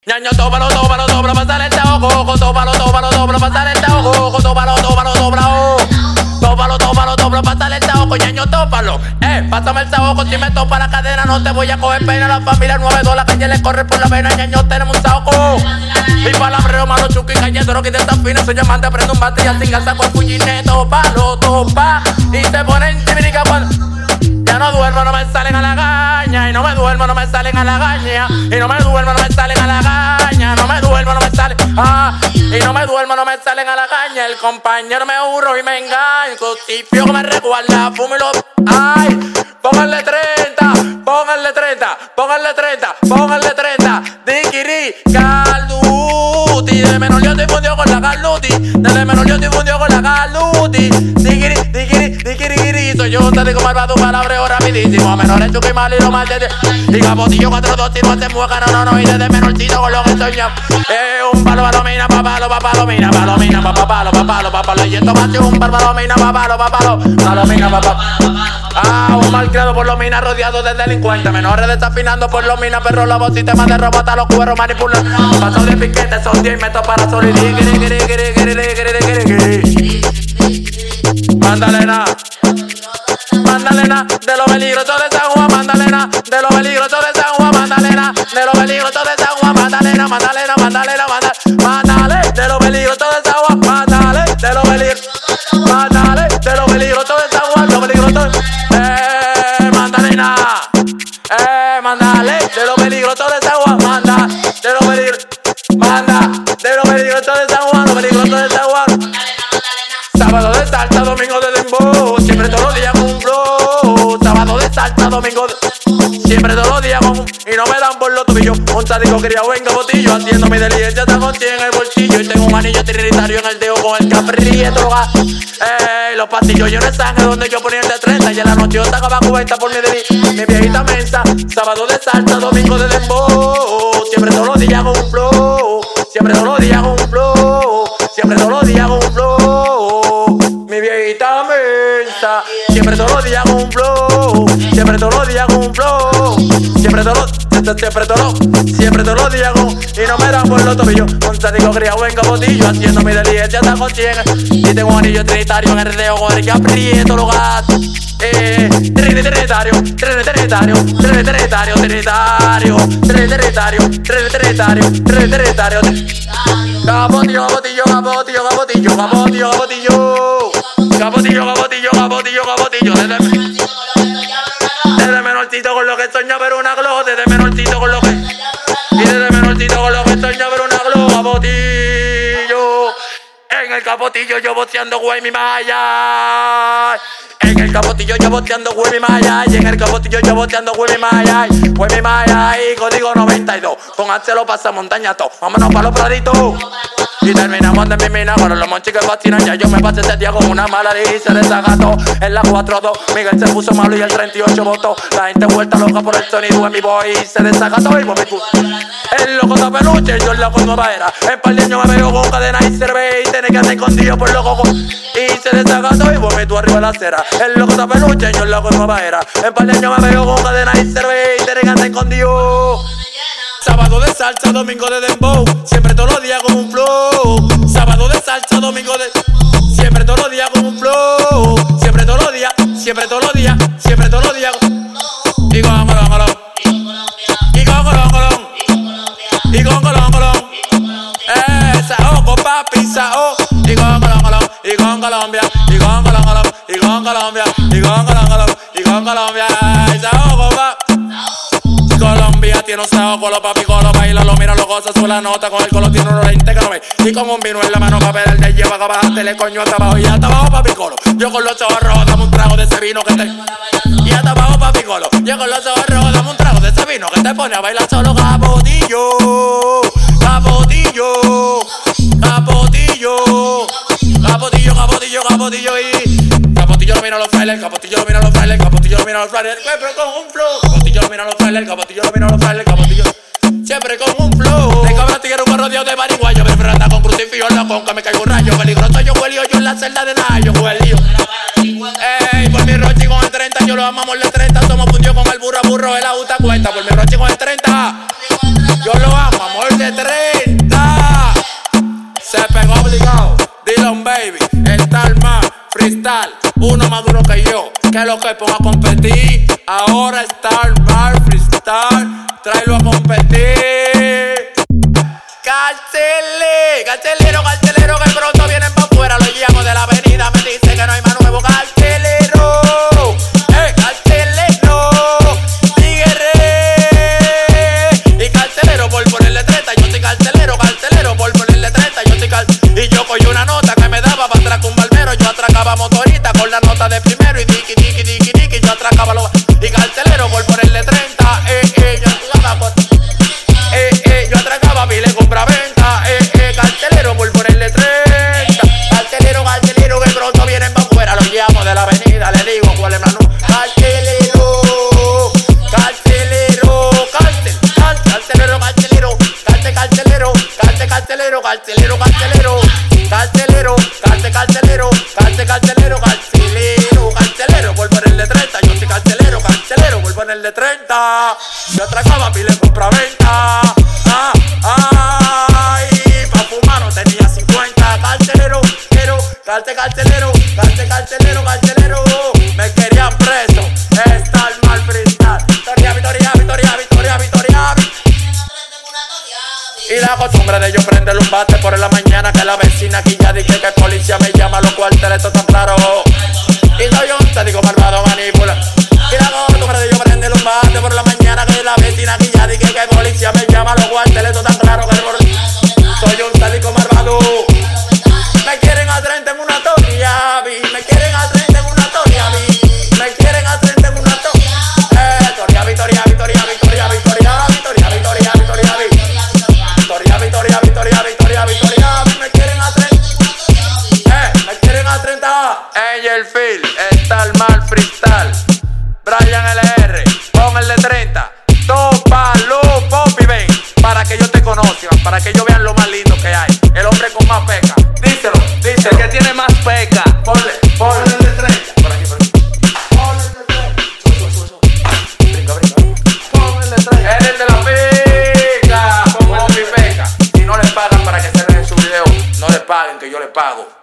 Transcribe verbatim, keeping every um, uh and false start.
Ñaño, tómalo, tómalo, tómalo, pasar el tajo, cojo, tómalo, tómalo, tómalo, pasar el tajo, cojo, tómalo, tómalo, tómalo, tómalo, tómalo, tómalo, pasar el tajo, ñaño, tópalo, eh, pásame el tajo, si me topa la cadena, no te voy a coger pena, la familia nueve dos, la calle le corre por la vena, ñaño, tenemos un tajo, y palabreo malo, chuki, callando, no quite tan fino, soy llamante, prendo un bate y al singa saco el puñine, tópalo, topa, y se ponen chivirica cuando... Ya no duermo, no me salen a la gaña. Y no me duermo, no me salen a la gaña. Y no me duermo, no me salen a la gaña. No me duermo, no me salen. Ah, y no me duermo, no me salen a la gaña. El compañero me hurro y me engaña. Cotipio que me recuerda, fúmelo. Ay, pónganle treinta, pónganle treinta, pónganle treinta, pónganle treinta. Dikiri, Calduti. De menor yo te fundió con la Calduti. De menor yo te fundió con la Calduti. Dikiri, dikiri, dikiri, dikiri. Soy yo, te digo malvado, palabreo rapidísimo. Menores chuki mal y lo mal de... Y capotillo cuatro dos, si no te mueca, no, no, no. Y desde menorcito con lo que soñamos. Eh, un palo, palomina, papalo, papalomina, palomina, papalo, papalo, papalo. Y esto más un palo, palomina, papalo, papalo, palomina, papalo. Ah, un mal criado por los minas, rodeado de delincuentes. Menores desafinando por los minas, perro, la voz, sistema de robot, a los cueros manipulan. Paso de piquete, son diez metros para sol. Mandalena, Mandalena, de los peligrosos de San Juan, Mandalena, de los peligrosos de San Juan, Mandalena, de los peligrosos de San Juan, Mandalena, Mandalena, Mandalena, Mandalena, de los peligrosos de San Juan, Mandalena, de los peligrosos, Mandalena, de los peligrosos de San Juan, los peligrosos, eh, Mandalena, eh, Mandalena, de los peligrosos de San Juan, Manda, de los peligrosos, Manda, de los peligrosos de San Juan, los peligrosos de San Juan. Sábado de salsa, domingo de dembow, siempre todos los días con un flow. Sábado de salsa, domingo de... Siempre todos los días con un... Y no me dan por los tobillos. Un sádico criado en capotillo, haciendo mi diligencia, está con cien en el bolsillo. Y tengo un anillo trinitario en el dedo con el caprieto. Ey, los pastillos llenos de sangre donde yo ponía el de treinta. Y en la noche yo sacaba cubeta por mi deli, mi viejita mensa. Sábado de salsa, domingo de dembow, siempre todos los días con un flow. Siempre todos los días con un flow. Siempre todos los días con un flow. Mi viejita mensa, siempre todos los días con un flow, siempre todos los días con un flow, siempre todos los, siempre todos, siempre todos los días con, y no me dan por los tobillos, un sádico criado en capotillo, haciendo mi diligencia hasta con cien, y tengo un anillo trinitario en el dedo con el que aprieto los gatos, eh, trinitario, trinitario, trinitario, trinitario, trinitario, trinitario, trinitario, capotillo, capotillo, capotillo, capotillo, capotillo, capotillo. Capotillo, capotillo, capotillo, capotillo. Desde, desde menorcito con lo que soñaba ver una glow. Desde menorcito con lo que... Y desde menorcito con lo que soñaba ver una glow. Capotillo. En el capotillo yo boteando güey mi maya. En el capotillo yo boteando güey mi maya. Y en el capotillo yo boteando güey mi maya. Güey mi maya y código noventa y dos. Con H lo pasa montaña todo. Vámonos pa' los praditos. Y terminamos de mi mina con los monchis que fascinan. Ya yo me pasé ese día con una mala y se desagotó. En la cuatro dos, Miguel se puso malo y el treinta y ocho votó. La gente vuelta loca por el sonido en mi voz y se desagotó y vomito. El loco de peluche, yo en la nueva era. En par de años me veo con cadena y cerveza y tenés que andar escondido por los cocos. Y se desagotó y vomito arriba de la acera. El loco de peluche, yo en la nueva era. En par de años me veo con cadena y cerveza y tenés que andar escondido. Sábado de salsa, domingo de dembow, siempre todos los días con un flow. Sábado de salsa, domingo de... Siempre todos los días con un flow. Siempre todos los días, siempre todos los días, siempre todos los días. Y con colón, colón. Y con colón, colón. Y con colón, colón. Eh, sao, con papi, sao. Y con colón, colón. Y con Colombia. Y con colón, colón. Y con Colombia. Y con colón, colón. Y con Colombia. Sao, con papi. Colombia tiene un sao con los papi, con los baila, lo mira, lo goza, sube la nota, con el color tiene unos lentes que no ve. Y con un vino en la mano pa' pedir de lleva, que bajarte coño hasta abajo y hasta abajo papi colo. Yo con los ojos rojos, dame un trago de ese vino que te... Y hasta abajo papi colo. Yo con los ojos rojos, dame un trago de ese vino que te pone a bailar solo capotillo. Capotillo. Capotillo. Capotillo, capotillo, capotillo y... Capotillo lo mira los trailers, capotillo lo mira los trailers, capotillo lo mira los trailers, siempre con un flow. Capotillo lo mira los trailers, capotillo lo mira los trailers, capotillo siempre con un flow. De cabra tigre un rodeado de marihuana, me franda con crucifijo en la conca, me caigo un rayo, peligroso yo huelio, yo en la celda de Nayo, huelio. Ey, por mi rochi con el treinta, yo lo amamos el treinta, somos fundidos con el burro, burro, el auto cuenta, por mi rochi con el treinta, yo lo amo, amor de Que lo que ponga a competir. Ahora está el mal freestyle. Tráelo a competir. Carcele, carcelero, carcelero, que pronto vienen pa' afuera. Los llamo de la avenida, me dice que no hay más nuevo. Carcelero, eh, carcelero, tigre. Y carcelero por ponerle treinta, yo soy carcelero, carcelero por ponerle treinta, yo soy carcelero. Y yo cogí una nota que me daba para atrás con un balmero. Yo atracaba motorita con la nota de primero. Y diqui, diqui, diqui, diqui, yo atracaba los. Y carcelero por ponerle treinta, eh, eh, yo atracaba por. Eh, eh, yo atracaba pile compra venta, eh, eh, carcelero por ponerle treinta. Carcelero, carcelero, que pronto vienen pa' afuera. Los llamo de la avenida, le digo cuál es la nu. Carcelero, carcelero, carcel, carcel, carcelero, carcelero, carcel, carcelero, carcel, carcelero, carcelero, carcelero, carcelero, carcel, carcelero, carcel, carcelero, carcelero, carcelero, por ponerle treinta. Yo soy carcelero, carcelero, por ponerle treinta. Yo atracaba pile compra venta. Ah, ay, pa' fumar no tenía cincuenta. Carcelero, pero, carce, carcelero, carce, carcelero, carcelero. Me querían preso, está el mal freestyle. Victoria, victoria, victoria, victoria, victoria. Y la costumbre de yo prender un bate por la mañana, que la vecina aquí ya dije que policía me llama, los cuarteles esto tan claro. Y soy un sádico malvado manipula. Y la costumbre de yo prender un bate por la mañana, que la vecina aquí ya dije que policía me llama, los cuarteles esto tan claro. Que soy un sádico malvado. Me quieren a treinta en una toria, vi. Me quieren a treinta en una toria, vi. Me quieren a treinta en una toria. Eh, Toria, Victoria, Victoria, Victoria, Victoria, Victoria, Victoria, Victoria, Victoria, Victoria, Victoria, Victoria, Victoria. Me quieren a treinta. Eh, me quieren a treinta. Angel Phil, está el mal freestyle. Brian L R, pon el de treinta. Topa, lo, Poppy, ven. Para que ellos te conozcan, para que ellos vean lo más lindo que hay. El hombre con más peca. Díselo, díselo. El que tiene más peca. Ponle, ponle el de treinta. Por aquí, por aquí. Ponle el de treinta. Sube, sube, sube, sube. Brinca, brinca. Ponle el de treinta. Es el de la peca. Ponle el de peca. Si no les pagan para que se den su video, no les paguen, que yo les pago.